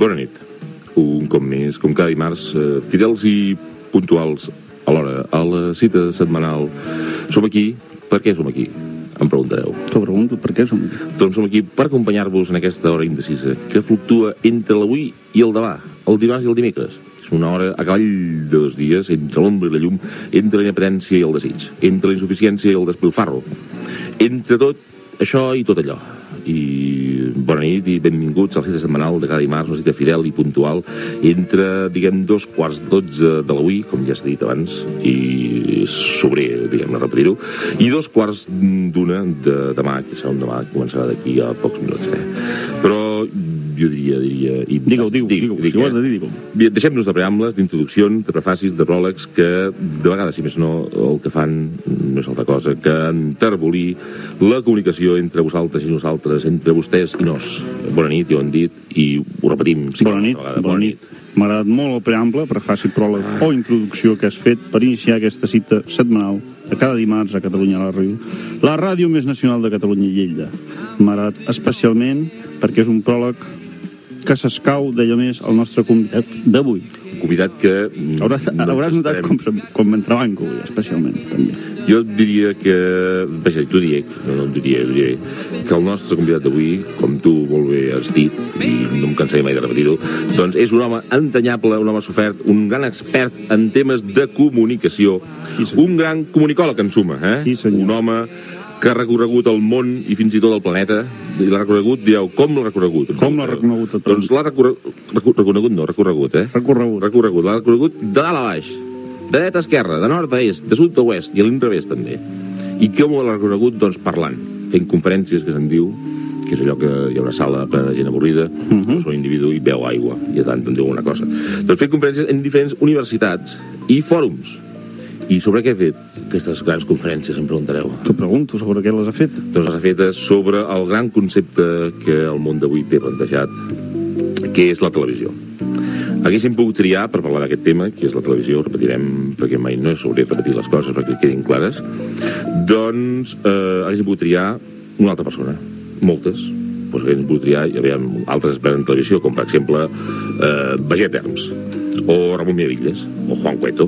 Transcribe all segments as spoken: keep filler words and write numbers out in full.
bona nit. Un cop més, com cada dimarts, eh, fidels i puntuals a l'hora, a la cita setmanal. Som aquí. Per què som aquí? Em preguntareu. T'ho pregunto, per què som aquí? Doncs som aquí per acompanyar-vos en aquesta hora indecisa, que fluctua entre l'avui i el demà, el dimarts i el dimecres. És una hora a cavall de dos dies, entre l'ombra i la llum, entre la independència i el desig, entre la insuficiència i el despilfarro, entre tot això i tot allò. I bona nit i benvinguts al cita setmanal de cada dimarts, una cita fidel i puntual entre, diguem, dos quarts de dotze de l'avui, com ja s'ha dit abans, i sobrer, diguem, a repetir-ho, i dos quarts d'una de demà, que serà un demà que començarà d'aquí a pocs minuts, eh? Però jo diria, diria... I... Digue-ho, digue-ho, digue-ho, si ho has de dir, digue-ho. Deixem-nos de preàmbules, d'introduccions, de prefacis, de pròlegs, que de vegades, si més no, el que fan no és altra cosa que enterbolir la comunicació entre vosaltres i nosaltres, entre vostès i nos. Bona nit, ja ho han dit, i ho repetim. Sí, bona nit, bona, bona nit. M'ha agradat molt el preamble, prefaci, pròleg o introducció que has fet per iniciar aquesta cita setmanal de cada dimarts a Catalunya a la ràdio, la ràdio més nacional de Catalunya i Lleida. M'ha agradat especialment perquè és un pròleg que s'escau d'allò més el nostre convidat d'avui. Convidat que... Hauràs, no hauràs notat com, com m'entrebanco avui, especialment, també. Jo diria que... Vaja, t'ho diré, no, no diria, diré, que el nostre convidat d'avui, com tu molt bé has dit, i no em cansaré mai de repetir-ho, doncs és un home entanyable, un home sofert, un gran expert en temes de comunicació, sí, un gran comunicòleg en suma, eh? Sí, senyor. Un home que ha recorregut el món i fins i tot el planeta, i l'ha recorregut, dieu, com l'ha recorregut? Com l'ha reconegut tot? Doncs l'ha recorregut, reconegut no, recorregut, eh? Recorregut. Recorregut, l'ha recorregut de dalt a baix, de dret a esquerra, de nord a est, de sud a oest, i a l'inrevés també. I com l'ha reconegut? Doncs parlant, fent conferències, que se'n diu, que és allò que hi ha una sala plena de gent avorrida, uh -huh. un individu i veu aigua, i a tant en diu una cosa. Doncs fent conferències en diferents universitats i fòrums. I sobre què ha fet aquestes grans conferències, em preguntareu? T'ho pregunto, sobre què les ha fet? Doncs les ha fet sobre el gran concepte que el món d'avui té plantejat, que és la televisió. Haguéssim pogut triar per parlar d'aquest tema, que és la televisió, ho repetirem perquè mai no s'hauria de repetir les coses perquè quedin clares, doncs eh, haguéssim pogut triar una altra persona, moltes, doncs haguéssim pogut triar, hi havia altres experts en televisió, com per exemple eh, Baget Herms, o Ramon Miravilles, o Juan Cueto,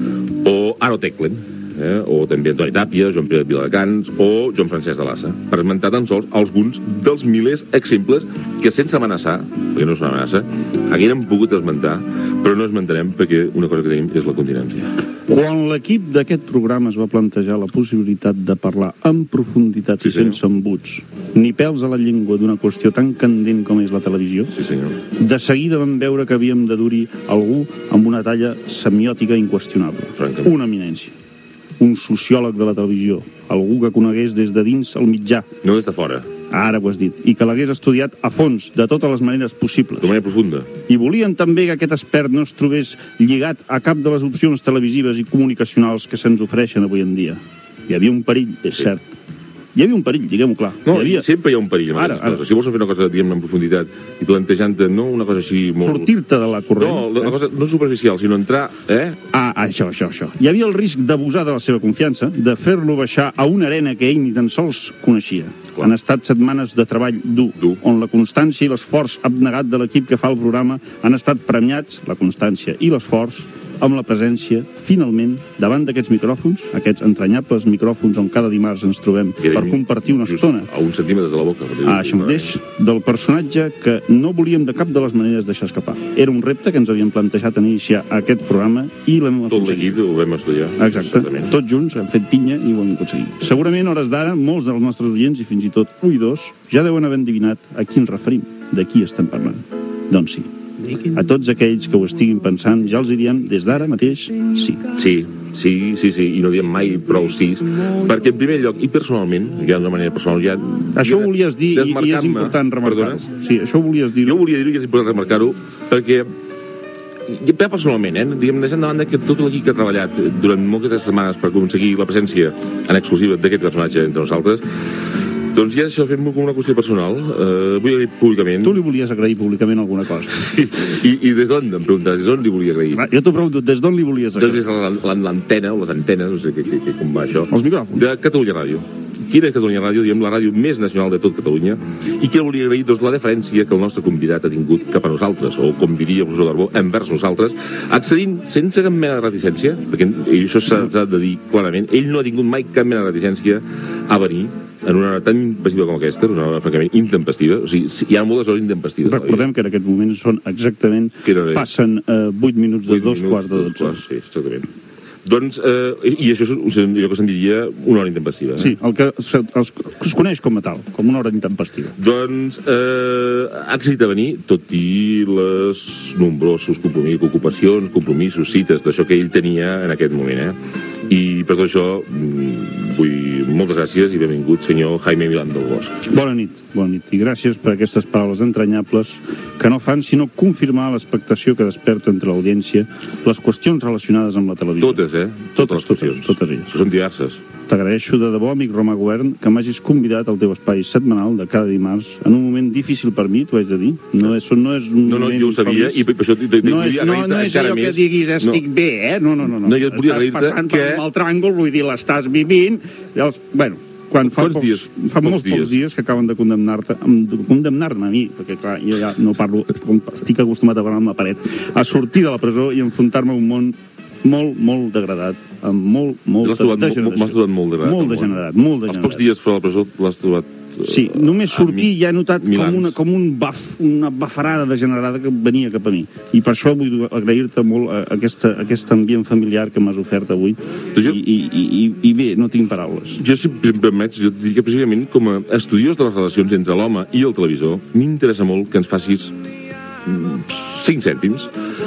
o Aro Teclen, eh? o també Antoni Tàpia, Joan Pere Viladecans o Joan Francesc de Lassa, per esmentar tan sols alguns dels milers exemples que sense amenaçar, perquè no és una amenaça, haguérem pogut esmentar, però no esmentarem perquè una cosa que tenim és la continència. Quan l'equip d'aquest programa es va plantejar la possibilitat de parlar en profunditat sí, i sense embuts, ni pèls a la llengua d'una qüestió tan candent com és la televisió, sí, senyor. De seguida vam veure que havíem de dur-hi algú amb una talla semiòtica inqüestionable, francament. Una eminència, un sociòleg de la televisió, algú que conegués des de dins el mitjà. No des de fora. Ara ho has dit. I que l'hagués estudiat a fons, de totes les maneres possibles. De manera profunda. I volien també que aquest expert no es trobés lligat a cap de les opcions televisives i comunicacionals que se'ns ofereixen avui en dia. Hi havia un perill, és sí. cert. Hi havia un perill, diguem-ho clar. No, hi havia... sempre hi ha un perill. Ara, ara. Si vols fer una cosa, diguem, en profunditat, i plantejant-te, no una cosa així molt... Sortir-te de la corrent. No, la, la cosa no superficial, sinó entrar, eh? Ah, això, això, això. Hi havia el risc d'abusar de la seva confiança, de fer-lo baixar a una arena que ell ni tan sols coneixia. Clar. Han estat setmanes de treball dur, dur, on la constància i l'esforç abnegat de l'equip que fa el programa han estat premiats, la constància i l'esforç, amb la presència, finalment, davant d'aquests micròfons, aquests entranyables micròfons on cada dimarts ens trobem per compartir una estona. A uns centímetres de la boca. Ah, això mateix, del personatge que no volíem de cap de les maneres deixar escapar. Era un repte que ens havíem plantejat en iniciar aquest programa i l'hem aconseguit. Tot l'equip ho vam estudiar. Exacte. Tots junts hem fet pinya i ho hem aconseguit. Segurament, hores d'ara, molts dels nostres oients, i fins i tot oïdors, ja deuen haver endevinat a qui ens referim, de qui estem parlant. Doncs sí. A tots aquells que ho estiguin pensant, ja els hi diem des d'ara mateix sí. Sí, sí, sí, sí, i no diem mai prou sí, perquè en primer lloc, i personalment, ja d'una manera personal, ja... Això ho volies dir i, i és important remarcar-ho. Sí, això ho volies dir. Jo volia dir-ho i és important remarcar-ho, perquè ja personalment, eh, diguem, deixant de banda que tot l'equip que ha treballat durant moltes setmanes per aconseguir la presència en exclusiva d'aquest personatge entre nosaltres, doncs ja això fem-ho com una qüestió personal. Uh, vull agrair públicament... Tu li volies agrair públicament alguna cosa. Sí, i, i des d'on, em preguntaràs, des d'on li volia agrair? Va, jo t'ho pregunto, des d'on li volies agrair? Doncs és l'antena, o les antenes, no sé que, que, que, com va això. Els micròfons. De Catalunya Ràdio. quina és Catalunya Ràdio, diem la ràdio més nacional de tot Catalunya, i que volia agrair doncs, la deferència que el nostre convidat ha tingut cap a nosaltres, o com diria el professor Darbó, envers nosaltres, accedint sense cap mena de reticència, perquè i això s'ha de dir clarament, ell no ha tingut mai cap mena de reticència a venir en una hora tan intempestiva com aquesta, una hora francament intempestiva, o sigui, hi ha moltes hores intempestives. Recordem que en aquest moment són exactament, passen eh, vuit minuts de dos quarts de dotze. Sí, exactament. Doncs, eh, i això és allò que se'n diria una hora intempestiva. Eh? Sí, el que es, es coneix com a tal, com una hora intempestiva. Doncs eh, ha accedit a venir, tot i les nombrosos compromisos, ocupacions, compromisos, cites, d'això que ell tenia en aquest moment, eh? I per tot això vull moltes gràcies i benvingut, senyor Jaime Milán del Bosch. Bona nit, bona nit, i gràcies per aquestes paraules entranyables que no fan sinó confirmar l'expectació que desperta entre l'audiència les qüestions relacionades amb la televisió. Totes, eh? Totes, totes les qüestions. Totes, totes elles. Que són diverses. T'agraeixo de debò, amic Romà Govern, que m'hagis convidat al teu espai setmanal de cada dimarts, en un moment difícil per mi, t'ho haig de dir. No és, no és un no, no, jo ho sabia, i per això t'hi no és, no, no és allò que diguis estic no. bé, eh? No, no, no. no. no jo et volia estàs passant que... per el tràngol, vull dir, l'estàs vivint. Llavors, bueno, quan fa, pocs, dies, fa molts dies. pocs dies que acaben de condemnar-te, condemnar-me a mi, perquè clar, jo ja no parlo, estic acostumat a parlar amb la paret, a sortir de la presó i enfrontar-me a un món molt, molt degradat, amb molt, molt degeneració. M'has trobat molt degradat. Molt degenerat, molt degenerat. Els pocs dies fora de la presó l'has trobat... Sí, només sortir ja he notat com una, com un baf, una bafarada degenerada que venia cap a mi. I per això vull agrair-te molt aquesta, aquest ambient familiar que m'has ofert avui. Jo, I, i, i, I bé, no tinc paraules. Jo, si em permets, jo et diria que precisament com a estudiós de les relacions entre l'home i el televisor, m'interessa molt que ens facis cinc cèntims.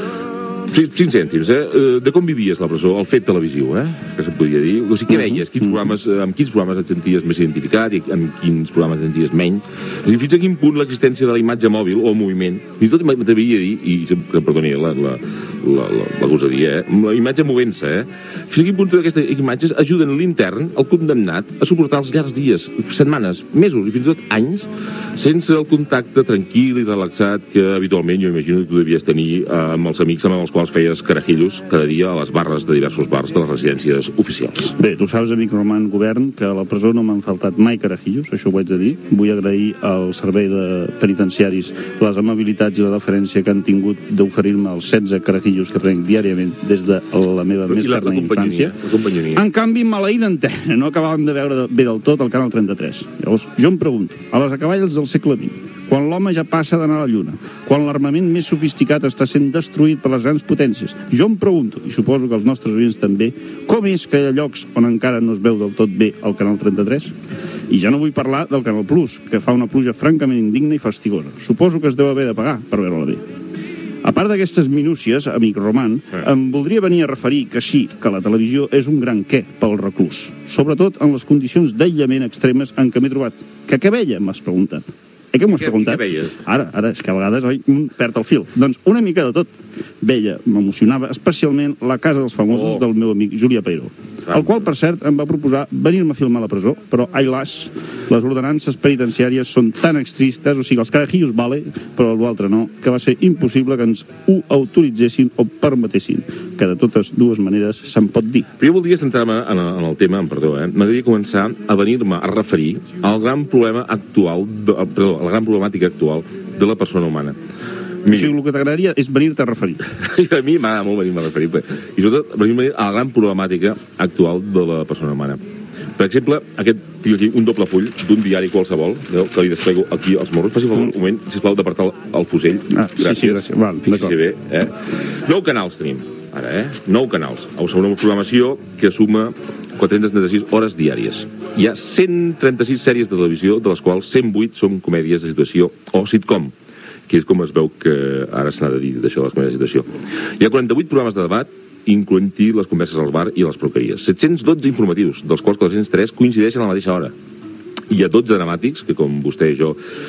cinc cèntims, eh? De com vivies la presó, el fet televisiu, eh? Que se'n podria dir. O sigui, què veies? Quins programes, amb quins programes et senties més identificat i amb quins programes et senties menys? O sigui, fins a quin punt l'existència de la imatge mòbil o moviment, fins i tot m'atreviria a dir, i que perdoni la, la, la, la, la gosadia, eh? La imatge movent-se, eh? Fins a quin punt aquestes imatges ajuden l'intern, el condemnat, a suportar els llargs dies, setmanes, mesos i fins i tot anys, sense el contacte tranquil i relaxat que habitualment jo imagino que tu devies tenir amb els amics amb els quals feies carajillos cada dia a les barres de diversos bars de les residències oficials. Bé, tu saps, amic Roman Govern, que a la presó no m'han faltat mai carajillos, això ho haig de dir. Vull agrair al servei de penitenciaris les amabilitats i la deferència que han tingut d'oferir-me els setze carajillos que prenc diàriament des de la meva més terna infància. En canvi, maleïda antena, no acabàvem de veure bé del tot el Canal trenta-tres. Llavors, jo em pregunto, a les acaballes del segle vint, quan l'home ja passa d'anar a la Lluna, quan l'armament més sofisticat està sent destruït per les grans potències, jo em pregunto, i suposo que els nostres oients també, com és que hi ha llocs on encara no es veu del tot bé el Canal trenta-tres? I ja no vull parlar del Canal Plus, que fa una pluja francament indigna i fastigosa. Suposo que es deu haver de pagar per veure-la bé. A part d'aquestes minúcies, amic Roman, em voldria venir a referir que sí, que la televisió és un gran què pel reclús, sobretot en les condicions d'aïllament extremes en què m'he trobat. Que què veia, m'has preguntat? Eh, que m'ho has preguntat? Ara, ara, és que a vegades oi, un perd el fil. Doncs una mica de tot. Veia, m'emocionava especialment La casa dels famosos oh. del meu amic Julià Peiró, el qual, per cert, em va proposar venir-me a filmar a la presó, però, ai las, les ordenances penitenciàries són tan extristes, o sigui, els carajillos vale, però l'altre no, que va ser impossible que ens ho autoritzessin o permetessin, que de totes dues maneres se'n pot dir. Però jo voldria centrar-me en, en el tema, perdó, eh? M'agradaria començar a venir-me a referir al gran problema actual, de, perdó, a la gran problemàtica actual de la persona humana. Mira. O sigui, el que t'agradaria és venir-te a referir. A mi m'agrada molt venir-me a referir, i sobretot venir-me a la gran problemàtica actual de la persona humana. Per exemple, aquest, tinc aquí un doble full d'un diari qualsevol, que li desplego aquí als morros. Faci un moment, sisplau, d'apartar el, el fusell. Ah, gràcies. Sí, sí, gràcies. Val, d'acord. Bé, eh? Nou canals tenim, ara, eh? Nou canals. O sigui, una programació que suma quatre-centes trenta-sis hores diàries. Hi ha cent trenta-sis sèries de televisió, de les quals cent vuit són comèdies de situació o sitcom, que és com es veu que ara s'ha de dir d'això de les comèdies de situació. Hi ha quaranta-vuit programes de debat, incloent-hi les converses al bar i les porqueries. set-cents dotze informatius, dels quals quatre-cents tres coincideixen a la mateixa hora. Hi ha dotze dramàtics, que com vostè i jo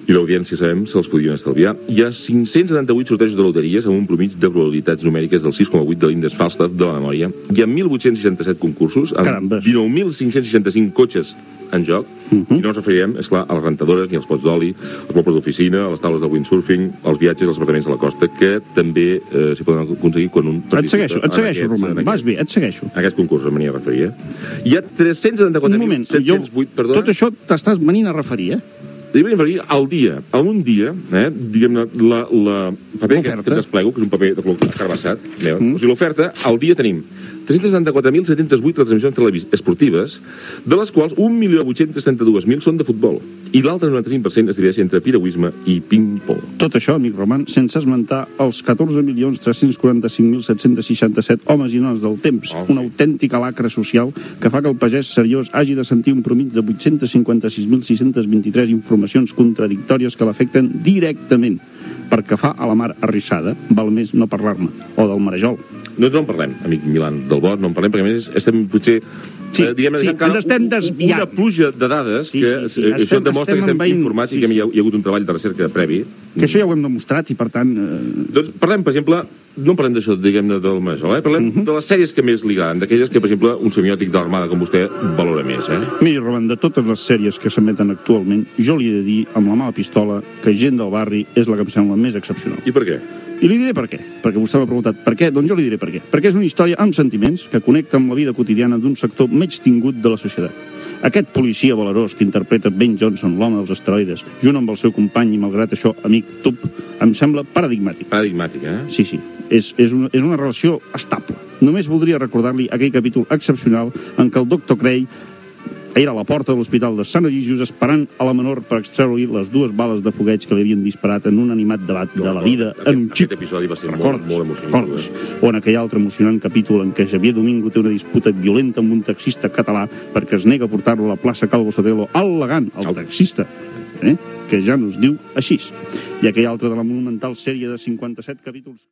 i l'audiència, sabem, se'ls podien estalviar. Hi ha cinc-cents setanta-vuit sortejos de loteries amb un promig de probabilitats numèriques del sis coma vuit de l'índex Falstaff de la memòria. Hi ha mil vuit-cents seixanta-set concursos amb Carambes. dinou mil cinc-cents seixanta-cinc cotxes en joc, uh -huh. i no ens referirem, esclar, a les rentadores, ni als pots d'oli, als mobles d'oficina, a les taules de windsurfing, als viatges, als apartaments de la costa, que també eh, s'hi poden aconseguir quan un Et segueixo, et segueixo, aquests, Roman, vas bé, et segueixo. Aquest concurs em venia a referir, eh? Hi ha tres-cents setanta-quatre mil set-cents vuit, perdona... Tot això t'estàs venint a referir, eh? Dic referir al dia, a un dia, eh, diguem-ne, la, la paper que, que et desplego, que és un paper de color carbassat, mm. o sigui, l'oferta, al dia tenim tres-cents setanta-quatre mil set-cents vuit retransmissions televis esportives, de les quals un milió vuit-cents trenta-dos mil són de futbol, i l'altre noranta-cinc per cent es divideix entre piragüisme i ping-pong. Tot això, amic Roman, sense esmentar els catorze milions tres-cents quaranta-cinc mil set-cents seixanta-set homes i dones del temps, oh, sí. Una autèntica lacra social que fa que el pagès seriós hagi de sentir un promig de vuit-cents cinquanta-sis mil sis-cents vint-i-tres informacions contradictòries que l'afecten directament. Perquè fa a la mar arrissada, val més no parlar-ne, o del marejol. No, no en parlem, amic Milan del Bosc, no en parlem, perquè a més estem potser... Sí, eh, diguem, sí, ens estem desviant. Una pluja de dades sí, que sí, sí. Estem, això demostra estem que estem informats sí, i que sí. hi, ha, hi ha hagut un treball de recerca previ. Que això ja ho hem demostrat i, per tant... Eh... Doncs parlem, per exemple, no parlem d'això, diguem-ne, del Marejol, eh? Parlem uh -huh. de les sèries que més li agraden, d'aquelles que, per exemple, un semiòtic de l'Armada com vostè valora més, eh? Miri, Roman, de totes les sèries que s'emeten actualment, jo li he de dir, amb la mà a la pistola, que Gent del barri és la que em sembla més excepcional. I per què? I li diré per què, perquè vostè m'ha preguntat per què, doncs jo li diré per què. Perquè és una història amb sentiments que connecta amb la vida quotidiana d'un sector menys tingut de la societat. Aquest policia valerós que interpreta Ben Johnson, l'home dels asteroides, junt amb el seu company i, malgrat això, amic Tup, em sembla paradigmàtic. Paradigmàtic, eh? Sí, sí. És, és, una, és una relació estable. Només voldria recordar-li aquell capítol excepcional en què el doctor Cray era a la porta de l'hospital de Sant Eligius esperant a la menor per extreure-li les dues bales de fogueig que li havien disparat en un animat debat no, de la vida aquest, amb xip. Aquest episodi va ser molt, molt emocionant. O en aquell altre emocionant capítol en què Xavier Domingo té una disputa violenta amb un taxista català perquè es nega a portar-lo a la plaça Calvo Sotelo al·legant el taxista, eh? que ja no es diu així. I aquell altre de la monumental sèrie de cinquanta-set capítols...